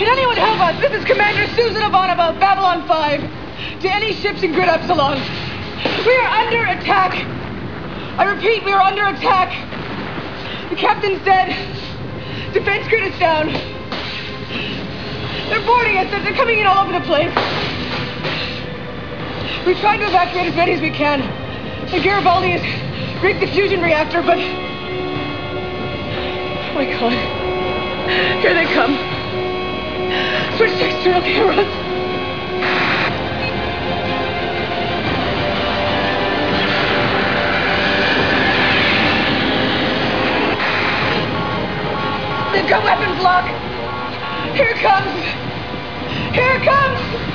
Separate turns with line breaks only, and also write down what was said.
Can anyone help us? This is Commander Susan Ivanova of Babylon 5. To any ships in Grid Epsilon. We are under attack. I repeat, we are under attack. The captain's dead. Defense grid is down. They're boarding us. They're coming in all over the place. We've tried to evacuate as many as we can. And Garibaldi has rigged the fusion reactor, but... Oh my God. Here they come. Switch to external cameras. They've got weapons lock. Here it comes. Here it comes.